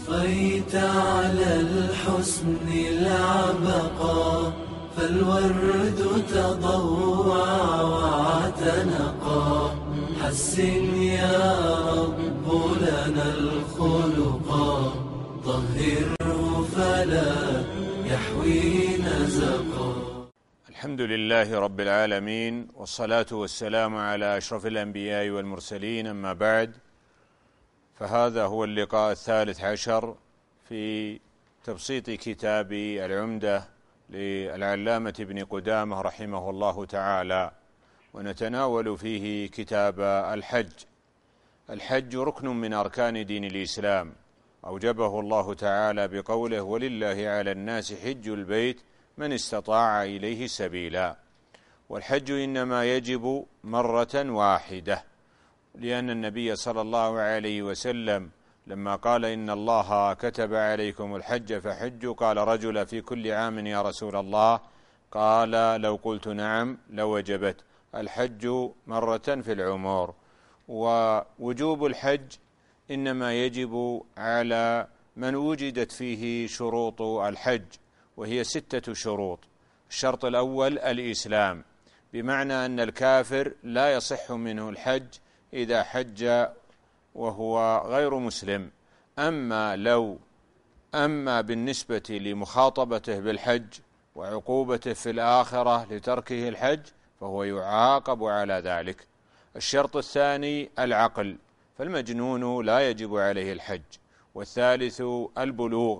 طفيت على الحسن العبقى، فالورد تضوع واعتنقا. حسن يا رب لنا الخلقا، طهره فلا يحوي نزقا. الحمد لله رب العالمين، والصلاة والسلام على أشرف الأنبياء والمرسلين، أما بعد، فهذا هو اللقاء الثالث عشر في تبسيط كتاب العمدة للعلامة ابن قدامة رحمه الله تعالى، ونتناول فيه كتاب الحج. الحج ركن من أركان دين الإسلام، أوجبه الله تعالى بقوله: ولله على الناس حج البيت من استطاع إليه سبيلا. والحج إنما يجب مرة واحدة، لأن النبي صلى الله عليه وسلم لما قال: إن الله كتب عليكم الحج فحجوا، قال رجل: في كل عام يا رسول الله؟ قال: لو قلت نعم لوجبت. الحج مرة في العمر. ووجوب الحج إنما يجب على من وجدت فيه شروط الحج، وهي 6 شروط. الشرط الأول الإسلام، بمعنى أن الكافر لا يصح منه الحج إذا حج وهو غير مسلم. أما بالنسبة لمخاطبته بالحج وعقوبته في الآخرة لتركه الحج فهو يعاقب على ذلك. الشرط الثاني العقل، فالمجنون لا يجب عليه الحج. والثالث البلوغ،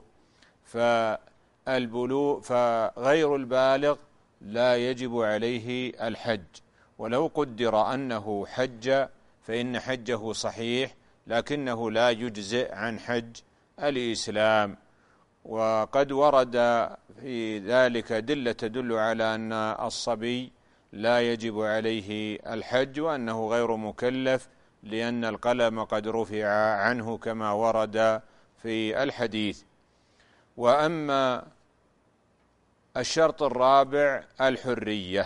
فغير البالغ لا يجب عليه الحج، ولو قدر أنه حج فإن حجه صحيح، لكنه لا يجزئ عن حج الإسلام. وقد ورد في ذلك أدلة تدل على أن الصبي لا يجب عليه الحج، وأنه غير مكلف، لأن القلم قد رفع عنه كما ورد في الحديث. وأما الشرط الرابع الحرية،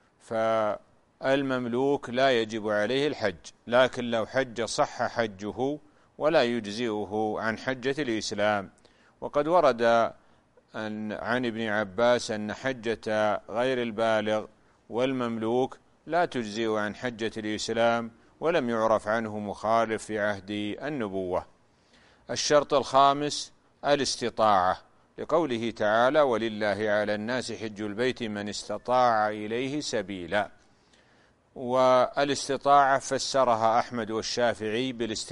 فالمملوك لا يجب عليه الحج، لكن لو حج صح حجه ولا يجزئه عن حجة الإسلام. وقد ورد عن ابن عباس أن حجة غير البالغ والمملوك لا تجزئ عن حجة الإسلام، ولم يعرف عنه مخالف في عهد النبوة. الشرط الخامس الاستطاعة، لقوله تعالى: ولله على الناس حج البيت من استطاع إليه سبيلا. والاستطاعة فسرها أحمد والشافعي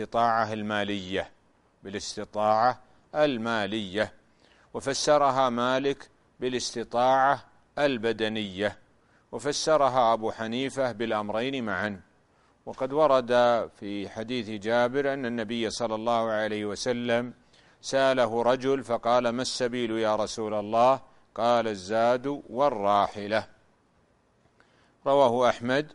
بالاستطاعة المالية، وفسرها مالك بالاستطاعة البدنية، وفسرها أبو حنيفة بالأمرين معا. وقد ورد في حديث جابر أن النبي صلى الله عليه وسلم سأله رجل فقال: ما السبيل يا رسول الله؟ قال: الزاد والراحلة. رواه أحمد.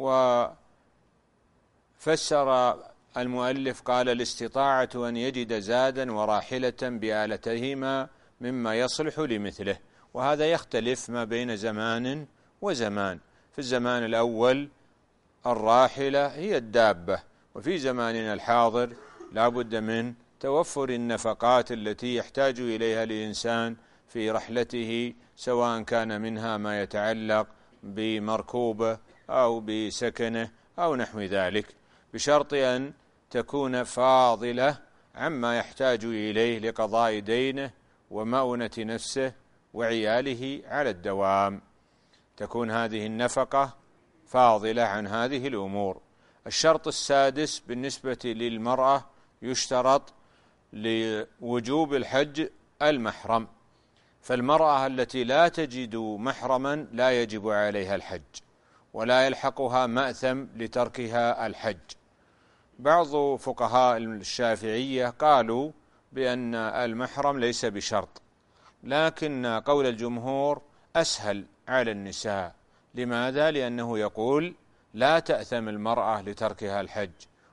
وفسر المؤلف قال: الاستطاعة أن يجد زادا وراحلة بآلتهما مما يصلح لمثله. وهذا يختلف ما بين زمان وزمان. في الزمان الأول الراحلة هي الدابة، وفي زماننا الحاضر لا بد من توفر النفقات التي يحتاج إليها الإنسان في رحلته، سواء كان منها ما يتعلق بمركوبه أو بسكنه أو نحو ذلك، بشرط أن تكون فاضلة عما يحتاج إليه لقضاء دينه ومؤونة نفسه وعياله على الدوام، تكون هذه النفقة فاضلة عن هذه الأمور. الشرط السادس بالنسبة للمرأة، يشترط لوجوب الحج المحرم، فالمرأة التي لا تجد محرما لا يجب عليها الحج، ولا يلحقها مأثم لتركها الحج. بعض فقهاء الشافعية قالوا بأن المحرم ليس بشرط، لكن قول الجمهور أسهل على النساء. لماذا؟ لأنه يقول: لا تأثم المرأة لتركها الحج،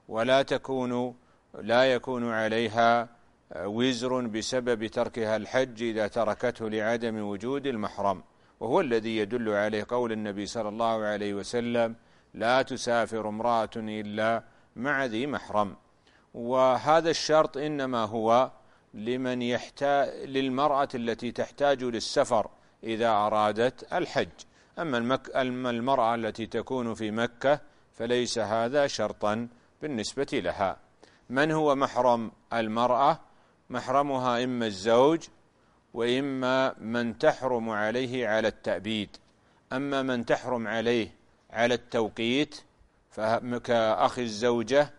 لا يكون عليها وزر بسبب تركها الحج إذا تركته لعدم وجود المحرم، وهو الذي يدل عليه قول النبي صلى الله عليه وسلم: لا تسافر امرأة إلا مع ذي محرم. وهذا الشرط إنما هو للمرأة التي تحتاج للسفر إذا أرادت الحج. أما المرأة التي تكون في مكة فليس هذا شرطا بالنسبة لها. من هو محرم المرأة؟ محرمها إما الزوج وإما من تحرم عليه على التأبيد. أما من تحرم عليه على التوقيت كأخي الزوجة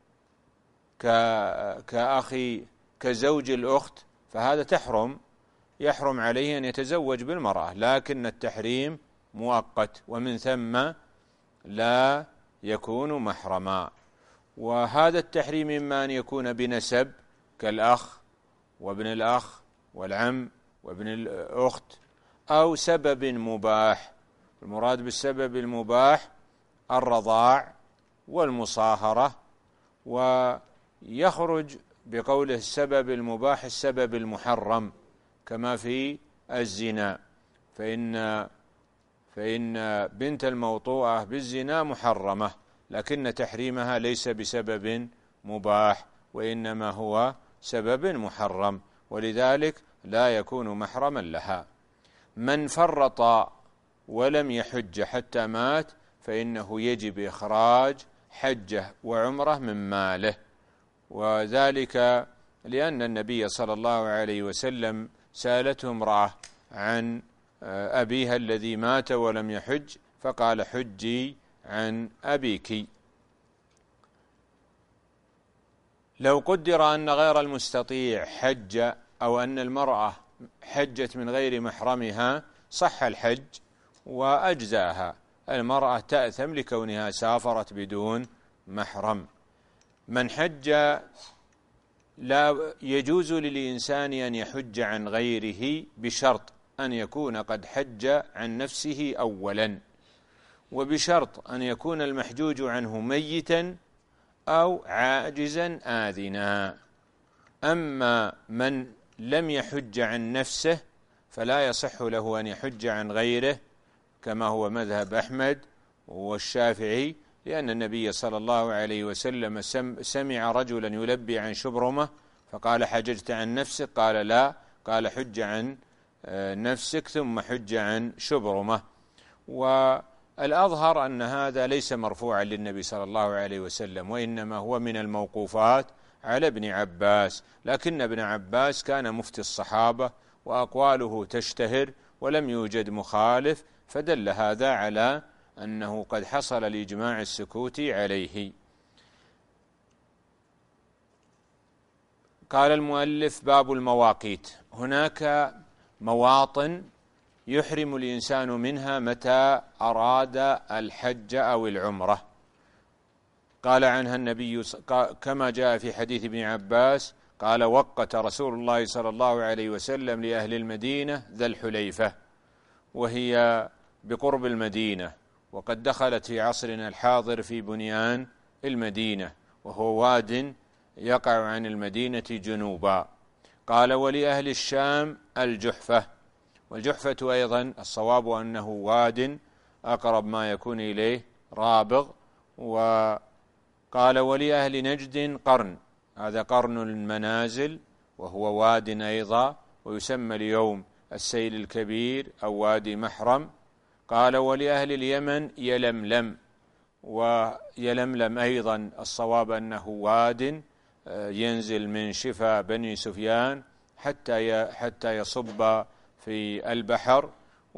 كزوج الأخت فهذا يحرم عليه أن يتزوج بالمرأة، لكن التحريم مؤقت ومن ثم لا يكون محرما. وهذا التحريم إما أن يكون بنسب كالأخ وابن الأخ والعم وابن الأخت، أو سبب مباح. المراد بالسبب المباح الرضاع والمصاهرة، ويخرج بقوله السبب المباح السبب المحرم كما في الزنا، فإن بنت الموطوءة بالزنا محرمة، لكن تحريمها ليس بسبب مباح وإنما هو سبب محرم، ولذلك لا يكون محرما لها. من فرط ولم يحج حتى مات فإنه يجب إخراج حجة وعمرة من ماله، وذلك لأن النبي صلى الله عليه وسلم سألته امرأة عن أبيها الذي مات ولم يحج فقال حجي عن أبيك. لو قدر أن غير المستطيع حج أو أن المرأة حجت من غير محرمها صح الحج وأجزاها. المرأة تأثم لكونها سافرت بدون محرم. من حج لا يجوز للإنسان أن يحج عن غيره بشرط أن يكون قد حج عن نفسه أولا، وبشرط أن يكون المحجوج عنه ميتا أو عاجزا آذنا. أما من لم يحج عن نفسه فلا يصح له أن يحج عن غيره كما هو مذهب أحمد والشافعي، لأن النبي صلى الله عليه وسلم سمع رجلا يلبي عن شبرمة فقال حججت عن نفسك؟ قال لا، قال حج عن نفسك ثم حج عن شبرمة. والأظهر أن هذا ليس مرفوعا للنبي صلى الله عليه وسلم، وإنما هو من الموقوفات على ابن عباس، لكن ابن عباس كان مفتي الصحابة وأقواله تشتهر ولم يوجد مخالف، فدل هذا على أنه قد حصل الإجماع السكوتي عليه. قال المؤلف باب المواقيت. هناك مواطن يحرم الإنسان منها متى أراد الحج أو العمرة. قال عنها النبي كما جاء في حديث ابن عباس قال وقت رسول الله صلى الله عليه وسلم لأهل المدينة ذا الحليفة، وهي بقرب المدينة، وقد دخلت في عصرنا الحاضر في بنيان المدينة، وهو واد يقع عن المدينة جنوبا. قال ولأهل الشام الجحفة، والجحفة أيضا الصواب أنه واد أقرب ما يكون إليه رابغ. وقال ولأهل نجد قرن، هذا قرن المنازل وهو واد أيضا، ويسمى اليوم السيل الكبير أو وادي محرم. قال ولأهل اليمن يلملم، ويلملم أيضا الصواب أنه واد ينزل من شفا بني سفيان حتى يصب في البحر،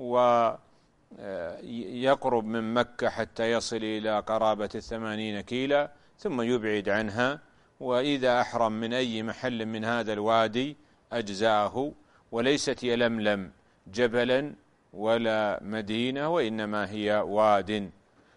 ويقرب من مكة حتى يصل إلى قرابة 80 كيلا ثم يبعد عنها. وإذا أحرم من أي محل من هذا الوادي أجزاءه، وليست يلملم جبلا ولا مدينة، وإنما هي واد.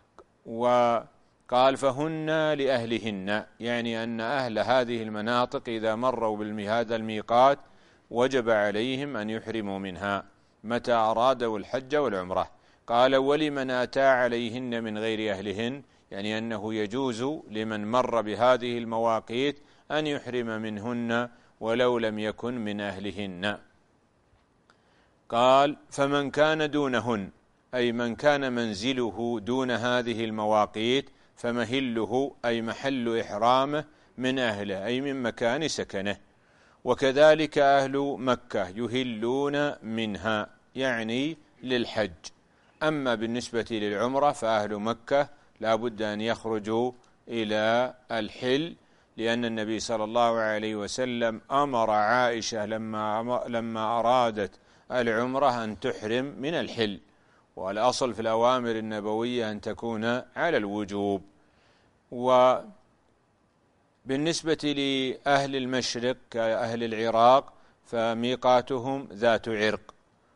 وقال فهن لأهلهن، يعني أن أهل هذه المناطق إذا مروا بهذا الميقات وجب عليهم أن يحرموا منها متى أرادوا الحج والعمرة. قال ولمن أتى عليهن من غير أهلهن، يعني أنه يجوز لمن مر بهذه المواقيت أن يحرم منهن ولو لم يكن من أهلهن. قال فمن كان دونهن، أي من كان منزله دون هذه المواقيت، فمهله أي محل إحرامه من أهله، أي من مكان سكنه. وكذلك أهل مكة يهلون منها يعني للحج. أما بالنسبة للعمرة فأهل مكة لا بد أن يخرجوا إلى الحل، لأن النبي صلى الله عليه وسلم أمر عائشة لما أرادت العمرة أن تحرم من الحل، والأصل في الأوامر النبوية أن تكون على الوجوب. وبالنسبة لأهل المشرق كأهل العراق فميقاتهم ذات عرق،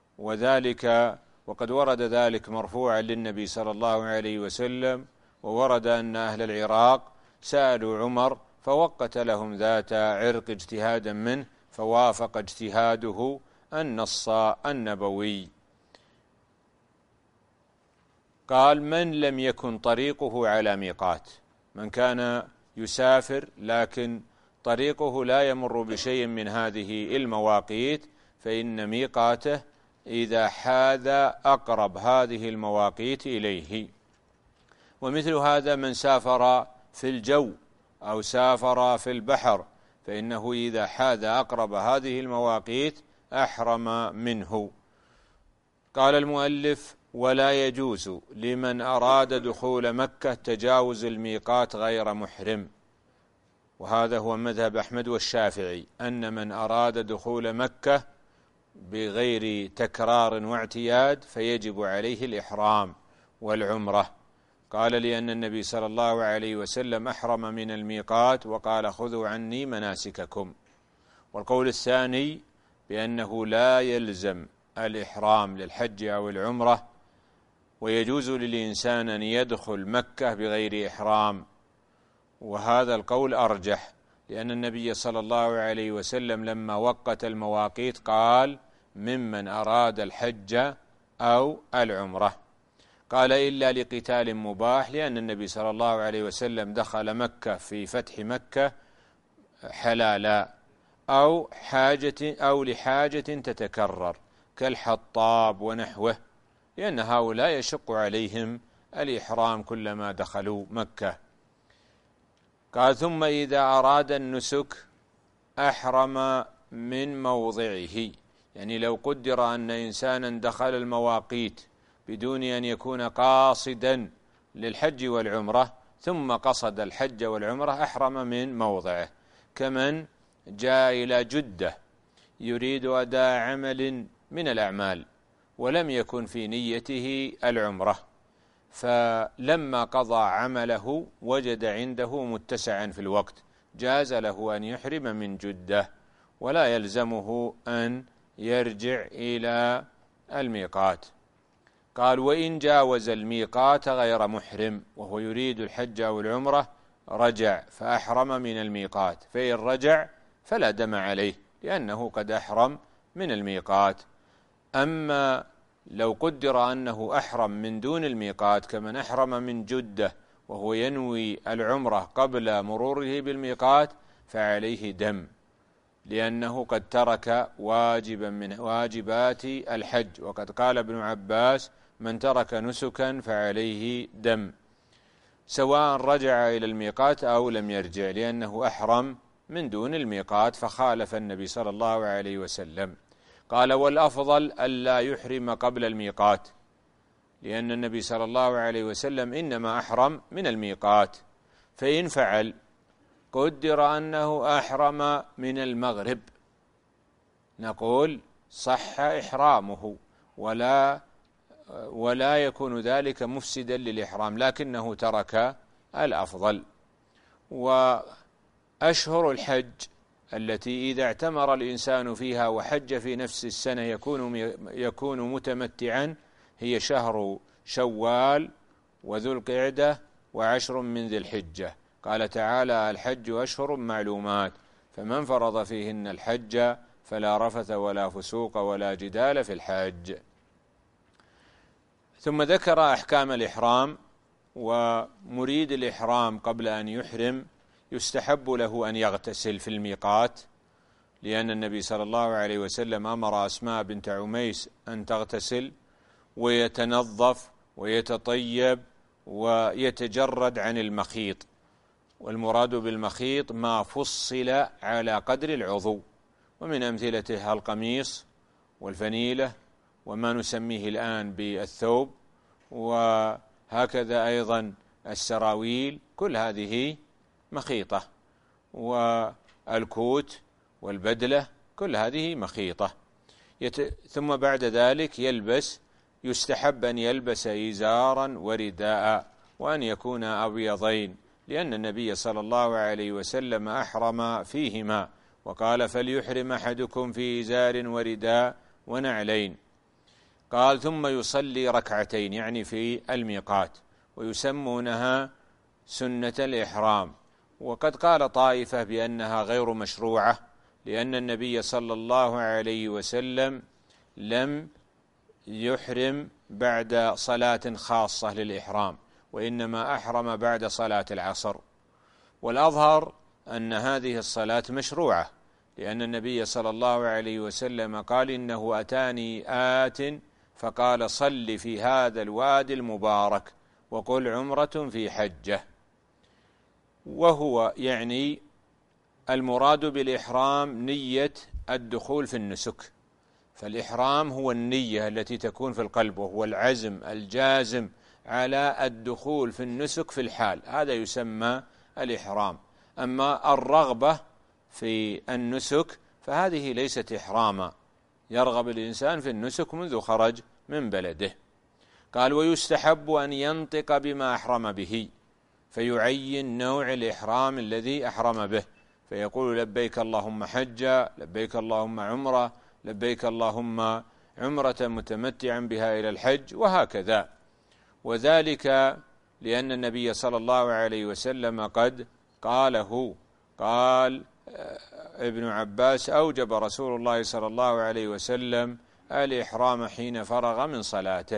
وقد ورد ذلك مرفوعا للنبي صلى الله عليه وسلم، وورد أن أهل العراق سألوا عمر فوقت لهم ذات عرق اجتهادا منه، فوافق اجتهاده النص النبوي. قال: من لم يكن طريقه على ميقات، من كان يسافر لكن طريقه لا يمر بشيء من هذه المواقيت، فإن ميقاته إذا حاذ أقرب هذه المواقيت إليه. ومثل هذا من سافر في الجو أو سافر في البحر، فإنه إذا حاذ أقرب هذه المواقيت أحرم منه. قال المؤلف: ولا يجوز لمن أراد دخول مكة تجاوز الميقات غير محرم. وهذا هو مذهب أحمد والشافعي، أن من أراد دخول مكة بغير تكرار واعتياد فيجب عليه الإحرام والعمرة. قال: لأن النبي صلى الله عليه وسلم أحرم من الميقات وقال: خذوا عني مناسككم. والقول الثاني بأنه لا يلزم الإحرام للحج أو العمرة، ويجوز للإنسان أن يدخل مكة بغير إحرام، وهذا القول أرجح، لأن النبي صلى الله عليه وسلم لما وقت المواقيت قال: ممن أراد الحج أو العمرة. قال: إلا لقتال مباح، لأن النبي صلى الله عليه وسلم دخل مكة في فتح مكة حلالا أو لحاجة تتكرر كالحطاب ونحوه، لأن هؤلاء يشق عليهم الإحرام كلما دخلوا مكة. قال: ثم إذا أراد النسك أحرم من موضعه، يعني لو قدر أن إنسانا دخل المواقيت بدون أن يكون قاصدا للحج والعمرة ثم قصد الحج والعمرة أحرم من موضعه، كمن جاء إلى جدة يريد أداء عمل من الأعمال ولم يكن في نيته العمرة، فلما قضى عمله وجد عنده متسعا في الوقت، جاز له أن يحرم من جدة ولا يلزمه أن يرجع إلى الميقات. قال: وإن جاوز الميقات غير محرم وهو يريد الحج أو العمرة رجع فأحرم من الميقات، فإن رجع فلا دم عليه لأنه قد أحرم من الميقات. أما لو قدر أنه أحرم من دون الميقات كمن أحرم من جدة وهو ينوي العمرة قبل مروره بالميقات فعليه دم، لأنه قد ترك واجبا من واجبات الحج، وقد قال ابن عباس: من ترك نسكا فعليه دم، سواء رجع إلى الميقات أو لم يرجع، لأنه أحرم من دون الميقات فخالف النبي صلى الله عليه وسلم. قال: والأفضل ألا يحرم قبل الميقات، لأن النبي صلى الله عليه وسلم إنما أحرم من الميقات، فإن فعل قدر أنه أحرم من المغرب نقول صح إحرامه ولا يكون ذلك مفسدا للإحرام، لكنه ترك الأفضل. وأشهر الحج التي إذا اعتمر الإنسان فيها وحج في نفس السنة يكون متمتعا هي شهر شوال وذو القعدة وعشر من ذي الحجة. قال تعالى: الحج أشهر معلومات، فمن فرض فيهن الحج فلا رفث ولا فسوق ولا جدال في الحج. ثم ذكر أحكام الإحرام. ومريد الإحرام قبل أن يحرم يستحب له أن يغتسل في الميقات، لأن النبي صلى الله عليه وسلم أمر أسماء بنت عميس أن تغتسل ويتنظف ويتطيب ويتجرد عن المخيط، والمراد بالمخيط ما فصل على قدر العضو، ومن أمثلته القميص والفنيلة وما نسميه الآن بالثوب، وهكذا أيضا السراويل، كل هذه مخيطة، والكوت والبدلة كل هذه مخيطة. ثم بعد ذلك يستحب أن يلبس إزارا ورداء، وأن يكون أبيضين، لأن النبي صلى الله عليه وسلم أحرم فيهما وقال: فليحرم أحدكم في إزار ورداء ونعلين. قال: ثم يصلي ركعتين، يعني في الميقات، ويسمونها سنة الإحرام. وقد قال طائفة بأنها غير مشروعة، لأن النبي صلى الله عليه وسلم لم يحرم بعد صلاة خاصة للإحرام، وإنما أحرم بعد صلاة العصر. والأظهر أن هذه الصلاة مشروعة، لأن النبي صلى الله عليه وسلم قال: إنه أتاني آت فقال: صل في هذا الوادي المبارك وقل عمرة في حجة. وهو يعني المراد بالإحرام نية الدخول في النسك، فالإحرام هو النية التي تكون في القلب، وهو العزم الجازم على الدخول في النسك في الحال، هذا يسمى الإحرام. أما الرغبة في النسك فهذه ليست إحراما، يرغب الإنسان في النسك منذ خرج من بلده. قال: ويستحب أن ينطق بما أحرم به، فيعين نوع الإحرام الذي أحرم به، فيقول: لبيك اللهم حجة، لبيك اللهم عمرة، لبيك اللهم عمرة متمتعا بها إلى الحج، وهكذا. وذلك لأن النبي صلى الله عليه وسلم قد قاله. قال ابن عباس: أوجب رسول الله صلى الله عليه وسلم الإحرام حين فرغ من صلاته.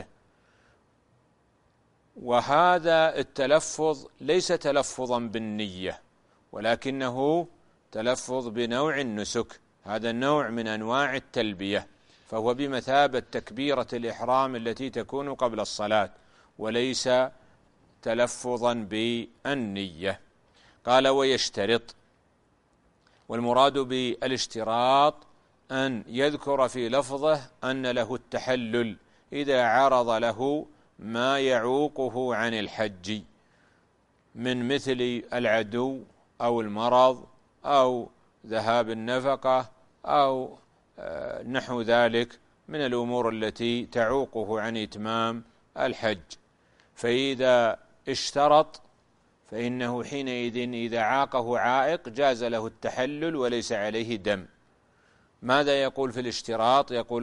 وهذا التلفظ ليس تلفظا بالنية، ولكنه تلفظ بنوع النسك، هذا النوع من أنواع التلبية، فهو بمثابة تكبيرة الإحرام التي تكون قبل الصلاة، وليس تلفظا بالنية. قال: ويشترط. والمراد بالاشتراط أن يذكر في لفظه أن له التحلل إذا عرض له ما يعوقه عن الحج، من مثل العدو أو المرض أو ذهاب النفقة أو نحو ذلك من الأمور التي تعوقه عن إتمام الحج. فإذا اشترط فإنه حينئذ إذا عاقه عائق جاز له التحلل وليس عليه دم. ماذا يقول في الاشتراط؟ يقول: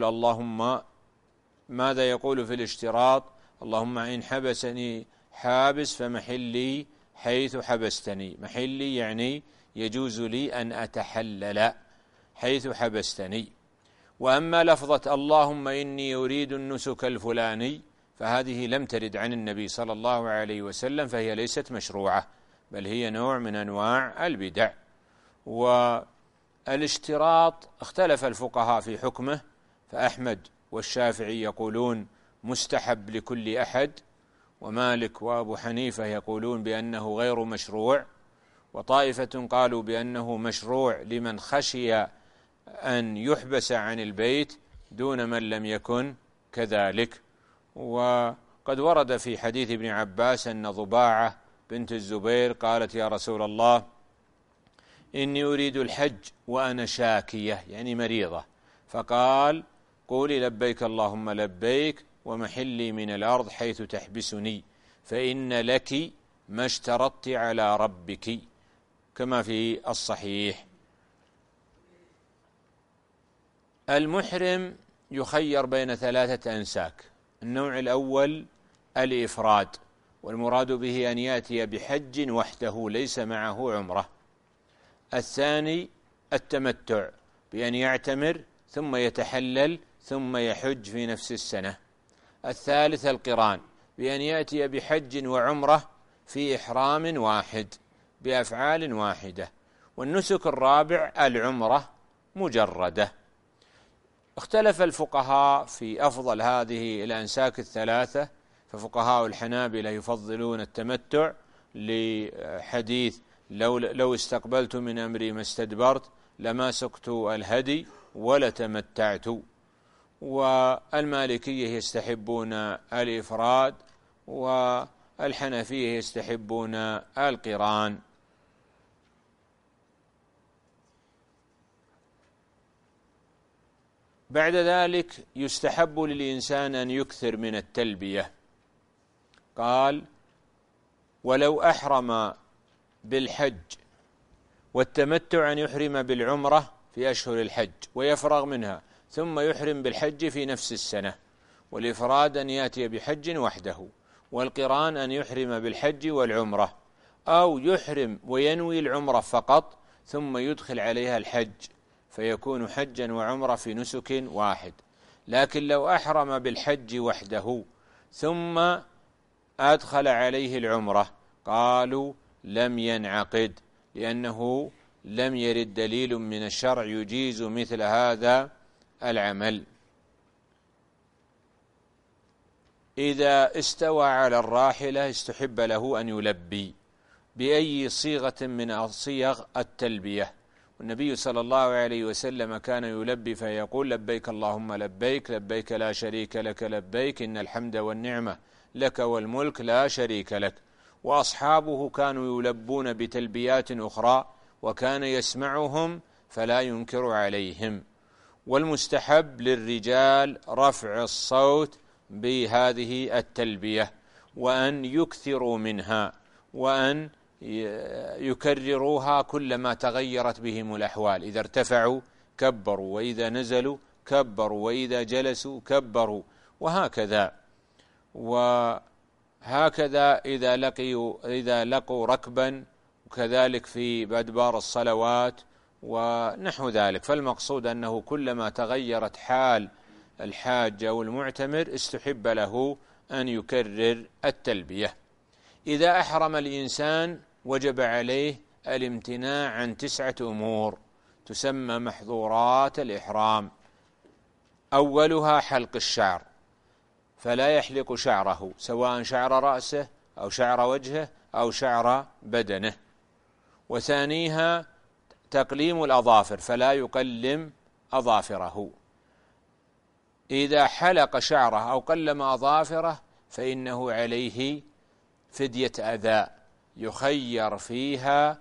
ماذا يقول في الاشتراط؟ اللهم إن حبسني حابس فمحلي حيث حبستني. محلي يعني يجوز لي أن أتحلل حيث حبستني. وأما لفظة اللهم إني أريد النسك الفلاني فهذه لم ترد عن النبي صلى الله عليه وسلم، فهي ليست مشروعة، بل هي نوع من أنواع البدع. والاشتراط اختلف الفقهاء في حكمه، فأحمد والشافعي يقولون مستحب لكل أحد، ومالك وأبو حنيفة يقولون بأنه غير مشروع، وطائفة قالوا بأنه مشروع لمن خشي أن يحبس عن البيت دون من لم يكن كذلك. وقد ورد في حديث ابن عباس أن ضباعة بنت الزبير قالت: يا رسول الله إني أريد الحج وأنا شاكية، يعني مريضة، فقال: قولي لبيك اللهم لبيك ومحلي من الأرض حيث تحبسني، فإن لك ما اشترطت على ربك، كما في الصحيح. المحرم يخير بين 3 أنساك. النوع الأول الإفراد، والمراد به أن يأتي بحج وحده ليس معه عمرة. الثاني التمتع، بأن يعتمر ثم يتحلل ثم يحج في نفس السنة. الثالث القران، بأن يأتي بحج وعمرة في إحرام واحد بأفعال واحدة. والنسك الرابع العمرة مجردة. اختلف الفقهاء في أفضل هذه الأنساك 3، ففقهاء الحنابلة يفضلون التمتع لحديث لو استقبلت من أمري ما استدبرت، لما سقت الهدي ولا تمتعت. والمالكية يستحبون الإفراد، والحنفية يستحبون القران. بعد ذلك يستحب للإنسان أن يكثر من التلبية. قال: ولو أحرم بالحج والتمتع أن يحرم بالعمرة في أشهر الحج ويفرغ منها، ثم يحرم بالحج في نفس السنة، والإفراد أن يأتي بحج وحده، والقران أن يحرم بالحج والعمرة، أو يحرم وينوي العمرة فقط ثم يدخل عليها الحج، فيكون حجا وعمرة في نسك واحد. لكن لو أحرم بالحج وحده ثم أدخل عليه العمرة، قالوا لم ينعقد، لأنه لم يرد دليل من الشرع يجيز مثل هذا العمل. إذا استوى على الراحلة استحب له أن يلبي بأي صيغة من صيغ التلبية، والنبي صلى الله عليه وسلم كان يلبي فيقول: لبيك اللهم لبيك، لبيك لا شريك لك لبيك، إن الحمد والنعمة لك والملك لا شريك لك. وأصحابه كانوا يلبون بتلبيات أخرى، وكان يسمعهم فلا ينكر عليهم. والمستحب للرجال رفع الصوت بهذه التلبية، وأن يكثروا منها، وأن يكرروها كلما تغيرت بهم الأحوال. إذا ارتفعوا كبروا، وإذا نزلوا كبروا، وإذا جلسوا كبروا، وهكذا. وهكذا إذا لقوا ركبا، وكذلك في أدبار الصلوات ونحو ذلك. فالمقصود أنه كلما تغيرت حال الحاج أو المعتمر استحب له أن يكرر التلبية. إذا أحرم الإنسان وجب عليه الامتناع عن 9 أمور تسمى محظورات الإحرام. أولها حلق الشعر، فلا يحلق شعره، سواء شعر رأسه أو شعر وجهه أو شعر بدنه. وثانيها تقليم الأظافر، فلا يقلم أظافره. إذا حلق شعره أو قلم أظافره فإنه عليه فدية أذى، يخير فيها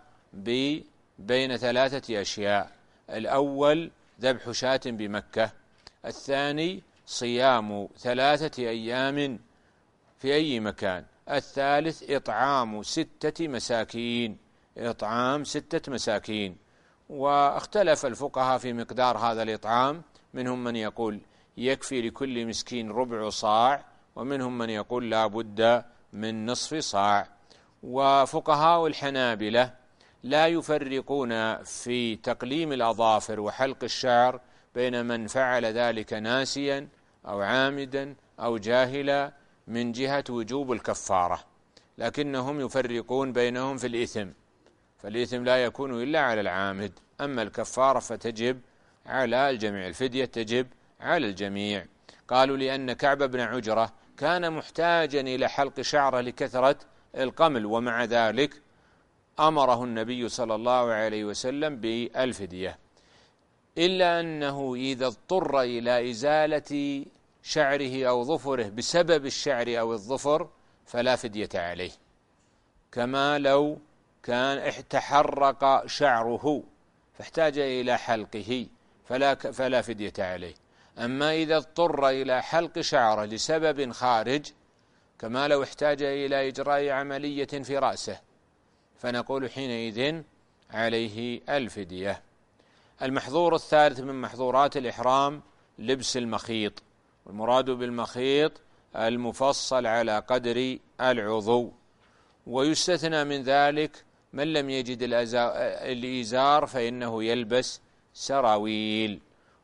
بين 3 أشياء: الأول ذبح شاة بمكة، الثاني صيام 3 أيام في أي مكان، الثالث إطعام 6 مساكين، إطعام 6 مساكين. واختلف الفقهاء في مقدار هذا الإطعام، منهم من يقول يكفي لكل مسكين ربع صاع، ومنهم من يقول لا بد من نصف صاع. وفقهاء الحنابلة لا يفرقون في تقليم الأظافر وحلق الشعر بين من فعل ذلك ناسيا أو عامدا أو جاهلا من جهة وجوب الكفارة، لكنهم يفرقون بينهم في الإثم، فالإثم لا يكون إلا على العامد، أما الكفارة فتجب على الجميع، الفدية تجب على الجميع. قالوا لأن كعب بن عجرة كان محتاجا إلى حلق شعره لكثرة القمل، ومع ذلك أمره النبي صلى الله عليه وسلم بالفدية، إلا أنه إذا اضطر إلى إزالة شعره أو ظفره بسبب الشعر أو الظفر فلا فدية عليه، كما لو كان تحرق شعره فاحتاج إلى حلقه فلا فدية عليه. أما إذا اضطر إلى حلق شعره لسبب خارج، كما لو احتاج إلى إجراء عملية في رأسه، فنقول حينئذ عليه الفدية. المحظور الثالث من محظورات الإحرام لبس المخيط، والمراد بالمخيط المفصل على قدر العضو، ويستثنى من ذلك من لم يجد الإزار فإنه يلبس سراويل،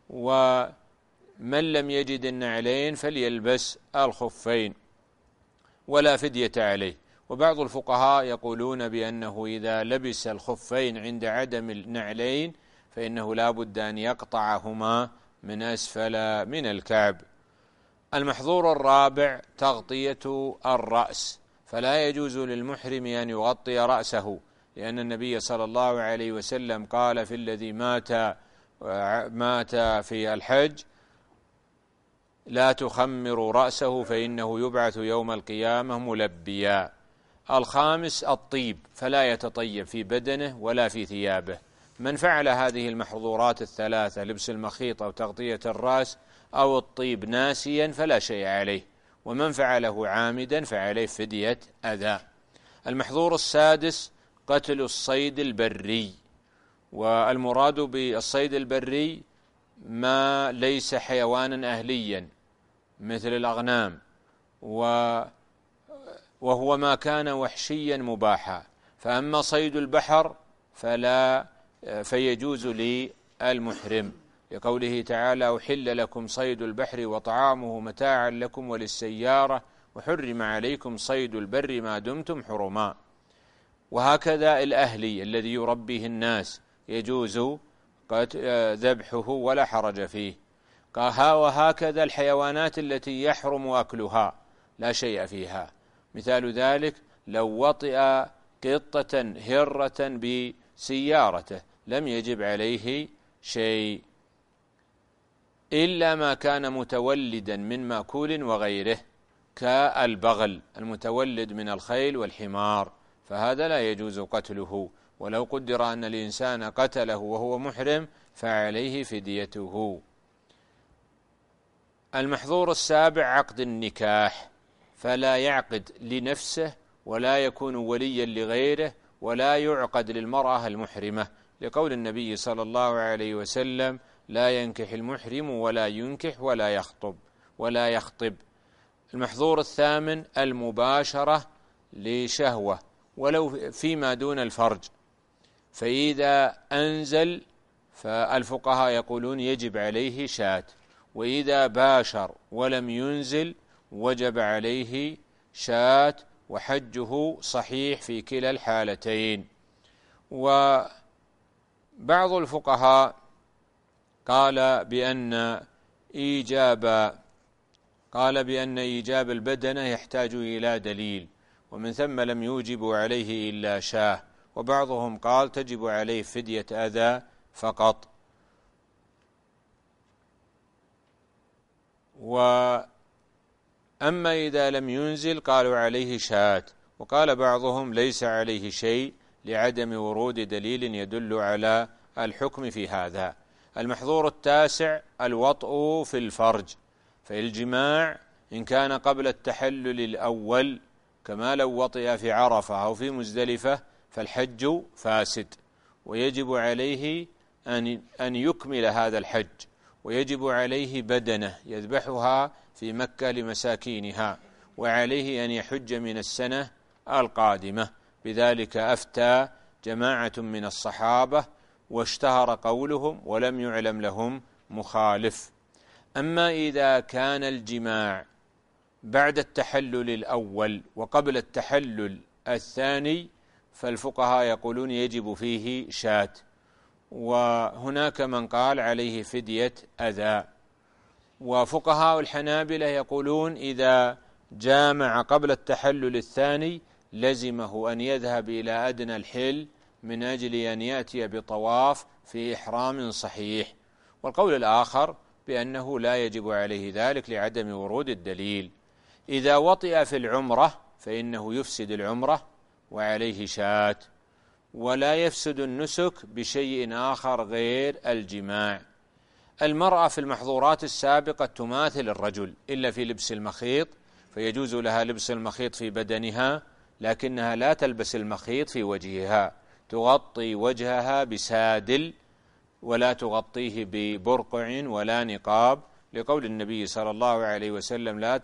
ومن لم يجد النعلين فليلبس الخفين ولا فدية عليه. وبعض الفقهاء يقولون بأنه إذا لبس الخفين عند عدم النعلين فإنه لا بد أن يقطعهما من أسفل من الكعب. المحظور الرابع تغطية الرأس، فلا يجوز للمحرم أن يغطي رأسه، لأن النبي صلى الله عليه وسلم قال في الذي مات في الحج: لا تخمروا رأسه فإنه يبعث يوم القيامة ملبيا. الخامس الطيب، فلا يتطيب في بدنه ولا في ثيابه. من فعل هذه المحظورات الثلاثة، لبس المخيط أو تغطية الرأس أو الطيب، ناسيا فلا شيء عليه، ومن فعله عامدا فعليه فدية أذى. المحظور السادس قتل الصيد البري، والمراد بالصيد البري ما ليس حيوانا أهليا مثل الأغنام، وهو ما كان وحشيا مباحا. فأما صيد البحر فيجوز للمحرم، لقوله تعالى: أحل لكم صيد البحر وطعامه متاعا لكم وللسيارة وحرم عليكم صيد البر ما دمتم حرما. وهكذا الأهلي الذي يربيه الناس يجوز ذبحه ولا حرج فيه. وهكذا الحيوانات التي يحرم أكلها لا شيء فيها. مثال ذلك: لو وطئ قطة هرة بسيارته لم يجب عليه شيء، إلا ما كان متولدا من مأكول وغيره، كالبغل المتولد من الخيل والحمار، فهذا لا يجوز قتله. ولو قدر أن الإنسان قتله وهو محرم فعليه فديته. المحظور السابع عقد النكاح، فلا يعقد لنفسه ولا يكون وليا لغيره ولا يعقد للمرأة المحرمة، لقول النبي صلى الله عليه وسلم: لا ينكح المحرم ولا ينكح ولا يخطب. المحظور الثامن المباشرة لشهوة ولو فيما دون الفرج، فإذا أنزل فالفقهاء يقولون يجب عليه شاة، وإذا باشر ولم ينزل وجب عليه شاة، وحجه صحيح في كلا الحالتين. وبعض الفقهاء قال بأن إيجاب البدنة يحتاج إلى دليل، ومن ثم لم يوجب عليه إلا شاة. وبعضهم قال تجب عليه فدية أذى فقط. وأما إذا لم ينزل قالوا عليه شاة، وقال بعضهم ليس عليه شيء لعدم ورود دليل يدل على الحكم في هذا. المحظور التاسع الوطء في الفرج، فالجماع إن كان قبل التحلل الأول كما لو وطئ في عرفة أو في مزدلفة فالحج فاسد، ويجب عليه أن يكمل هذا الحج، ويجب عليه بدنة يذبحها في مكة لمساكينها، وعليه أن يحج من السنة القادمة. بذلك أفتى جماعة من الصحابة واشتهر قولهم ولم يعلم لهم مخالف. أما إذا كان الجماع بعد التحلل الأول وقبل التحلل الثاني فالفقهاء يقولون يجب فيه شاة، وهناك من قال عليه فدية أذى. وفقهاء الحنابلة يقولون إذا جامع قبل التحلل الثاني لزمه أن يذهب إلى أدنى الحل من أجل أن يأتي بطواف في إحرام صحيح. والقول الآخر بأنه لا يجب عليه ذلك لعدم ورود الدليل. إذا وطئ في العمرة فإنه يفسد العمرة وعليه شاة، ولا يفسد النسك بشيء آخر غير الجماع. المرأة في المحظورات السابقة تماثل الرجل إلا في لبس المخيط، فيجوز لها لبس المخيط في بدنها، لكنها لا تلبس المخيط في وجهها، تغطي وجهها بسادل ولا تغطيه ببرقع ولا نقاب، لقول النبي صلى الله عليه وسلم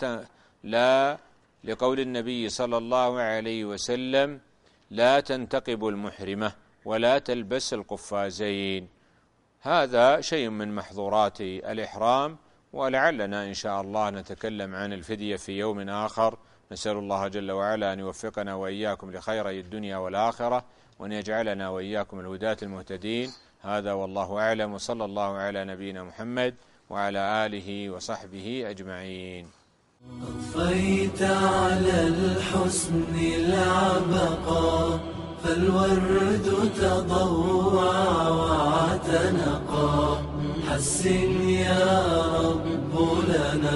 لقول النبي صلى الله عليه وسلم: لا تنتقب المحرمة ولا تلبس القفازين. هذا شيء من محظورات الإحرام، ولعلنا إن شاء الله نتكلم عن الفدية في يوم آخر. نسأل الله جل وعلا أن يوفقنا وإياكم لخيري الدنيا والآخرة، وأن يجعلنا وإياكم الهداة المهتدين. هذا والله أعلم، وصلى الله على نبينا محمد وعلى آله وصحبه أجمعين. أضفيت على الحسن العبقى فالورد تضوع واعتنقا. حسن يا رب لنا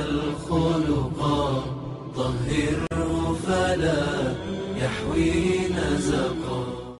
الخلقا، طهره فلا يحوي نزقا.